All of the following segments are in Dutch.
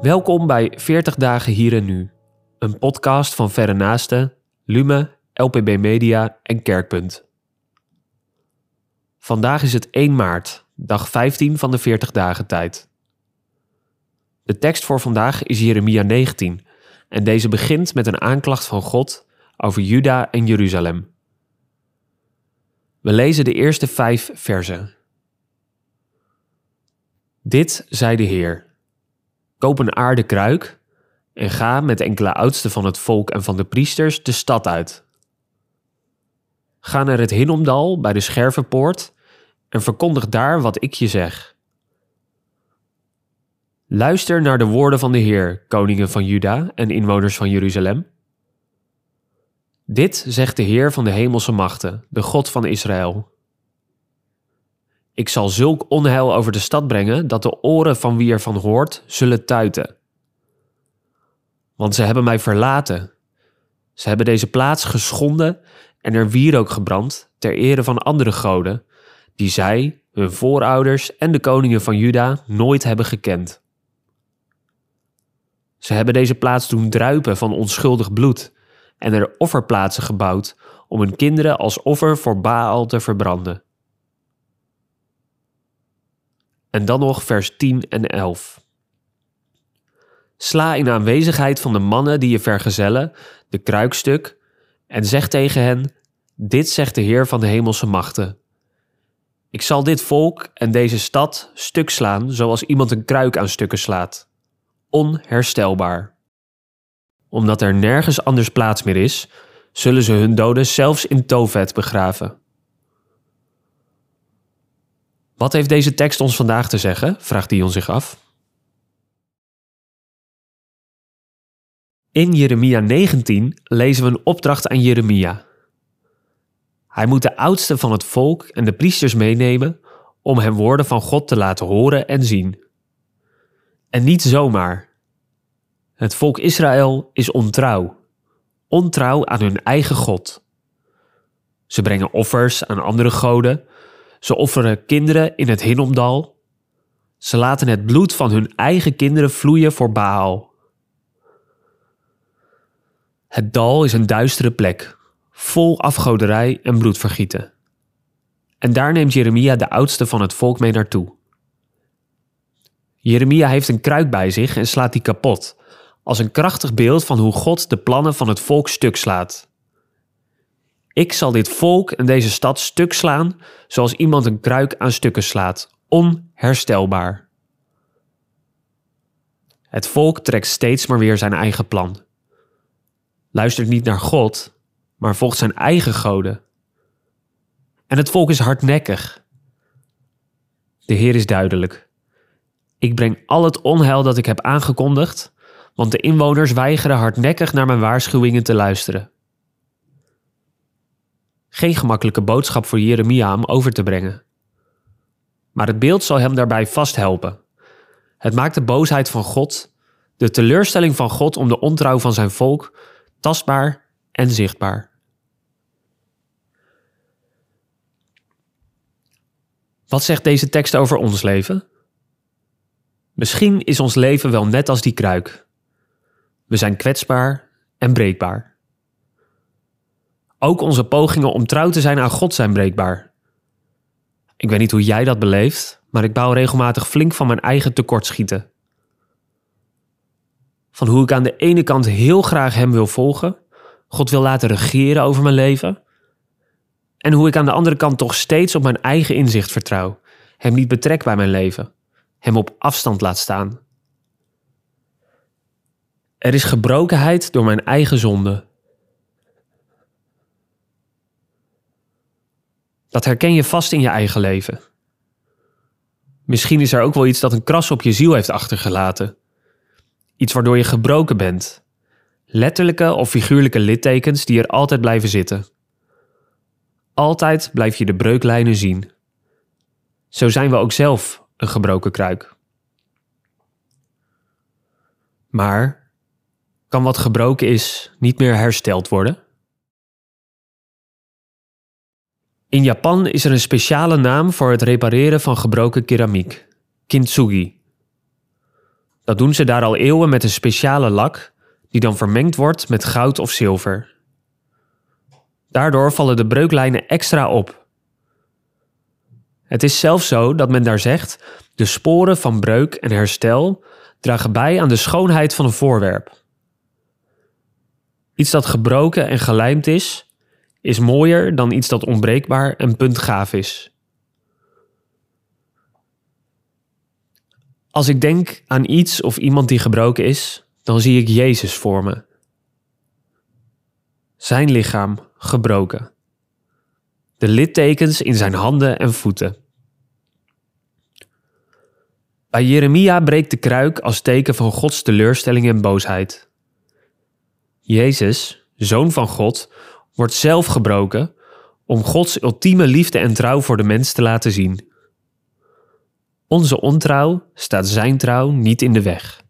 Welkom bij 40 dagen hier en nu, een podcast van Verre Naasten, Lume, LPB Media en Kerkpunt. Vandaag is het 1 maart, dag 15 van de 40 dagen tijd. De tekst voor vandaag is Jeremia 19 en deze begint met een aanklacht van God over Juda en Jeruzalem. We lezen de eerste 5 versen. Dit zei de Heer: koop een aarden kruik en ga met enkele oudsten van het volk en van de priesters de stad uit. Ga naar het Hinnomdal bij de Schervenpoort en verkondig daar wat ik je zeg. Luister naar de woorden van de Heer, koningen van Juda en inwoners van Jeruzalem. Dit zegt de Heer van de hemelse machten, de God van Israël. Ik zal zulk onheil over de stad brengen dat de oren van wie ervan hoort zullen tuiten. Want ze hebben mij verlaten. Ze hebben deze plaats geschonden en er wierook gebrand ter ere van andere goden, die zij, hun voorouders en de koningen van Juda nooit hebben gekend. Ze hebben deze plaats doen druipen van onschuldig bloed en er offerplaatsen gebouwd om hun kinderen als offer voor Baal te verbranden. En dan nog vers 10 en 11. Sla in aanwezigheid van de mannen die je vergezellen de kruikstuk en zeg tegen hen: dit zegt de Heer van de hemelse machten. Ik zal dit volk en deze stad stuk slaan zoals iemand een kruik aan stukken slaat. Onherstelbaar. Omdat er nergens anders plaats meer is, zullen ze hun doden zelfs in Tofet begraven. Wat heeft deze tekst ons vandaag te zeggen? Vraagt Dion zich af. In Jeremia 19 lezen we een opdracht aan Jeremia. Hij moet de oudsten van het volk en de priesters meenemen om hem woorden van God te laten horen en zien. En niet zomaar. Het volk Israël is ontrouw. Ontrouw aan hun eigen God. Ze brengen offers aan andere goden. Ze offeren kinderen in het Hinnomdal. Ze laten het bloed van hun eigen kinderen vloeien voor Baal. Het dal is een duistere plek, vol afgoderij en bloedvergieten. En daar neemt Jeremia de oudste van het volk mee naartoe. Jeremia heeft een kruik bij zich en slaat die kapot, als een krachtig beeld van hoe God de plannen van het volk stuk slaat. Ik zal dit volk en deze stad stuk slaan, zoals iemand een kruik aan stukken slaat. Onherstelbaar. Het volk trekt steeds maar weer zijn eigen plan. Luistert niet naar God, maar volgt zijn eigen goden. En het volk is hardnekkig. De Heer is duidelijk. Ik breng al het onheil dat ik heb aangekondigd, want de inwoners weigeren hardnekkig naar mijn waarschuwingen te luisteren. Geen gemakkelijke boodschap voor Jeremia om over te brengen. Maar het beeld zal hem daarbij vast helpen. Het maakt de boosheid van God, de teleurstelling van God om de ontrouw van zijn volk, tastbaar en zichtbaar. Wat zegt deze tekst over ons leven? Misschien is ons leven wel net als die kruik. We zijn kwetsbaar en breekbaar. Ook onze pogingen om trouw te zijn aan God zijn breekbaar. Ik weet niet hoe jij dat beleeft, maar ik baal regelmatig flink van mijn eigen tekortschieten. Van hoe ik aan de ene kant heel graag hem wil volgen, God wil laten regeren over mijn leven, en hoe ik aan de andere kant toch steeds op mijn eigen inzicht vertrouw, hem niet betrek bij mijn leven, hem op afstand laat staan. Er is gebrokenheid door mijn eigen zonde. Dat herken je vast in je eigen leven. Misschien is er ook wel iets dat een kras op je ziel heeft achtergelaten. Iets waardoor je gebroken bent. Letterlijke of figuurlijke littekens die er altijd blijven zitten. Altijd blijf je de breuklijnen zien. Zo zijn we ook zelf een gebroken kruik. Maar kan wat gebroken is niet meer hersteld worden? In Japan is er een speciale naam voor het repareren van gebroken keramiek: kintsugi. Dat doen ze daar al eeuwen met een speciale lak die dan vermengd wordt met goud of zilver. Daardoor vallen de breuklijnen extra op. Het is zelfs zo dat men daar zegt: de sporen van breuk en herstel dragen bij aan de schoonheid van een voorwerp. Iets dat gebroken en gelijmd is mooier dan iets dat onbreekbaar en puntgaaf is. Als ik denk aan iets of iemand die gebroken is, dan zie ik Jezus voor me. Zijn lichaam gebroken. De littekens in zijn handen en voeten. Bij Jeremia breekt de kruik als teken van Gods teleurstelling en boosheid. Jezus, Zoon van God, wordt zelf gebroken om Gods ultieme liefde en trouw voor de mens te laten zien. Onze ontrouw staat zijn trouw niet in de weg.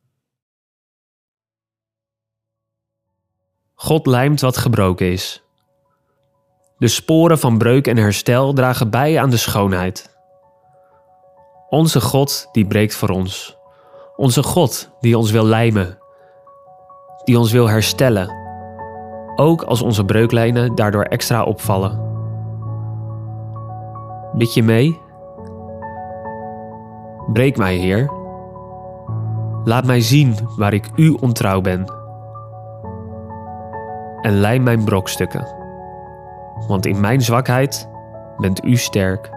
God lijmt wat gebroken is. De sporen van breuk en herstel dragen bij aan de schoonheid. Onze God die breekt voor ons. Onze God die ons wil lijmen. Die ons wil herstellen. Ook als onze breuklijnen daardoor extra opvallen. Bid je mee? Breek mij, Heer. Laat mij zien waar ik u ontrouw ben. En lijm mijn brokstukken. Want in mijn zwakheid bent u sterk.